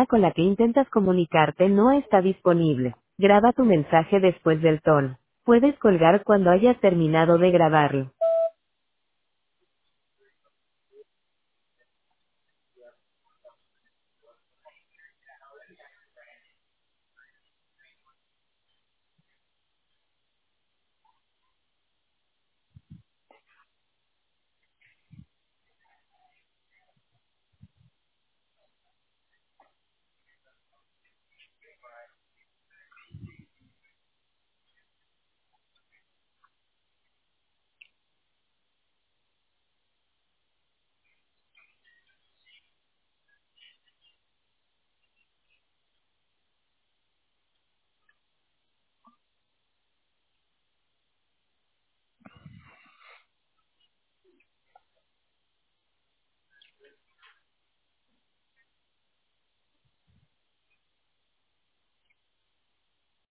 persona con la que intentas comunicarte no está disponible. Graba tu mensaje después del tono. Puedes colgar cuando hayas terminado de grabarlo.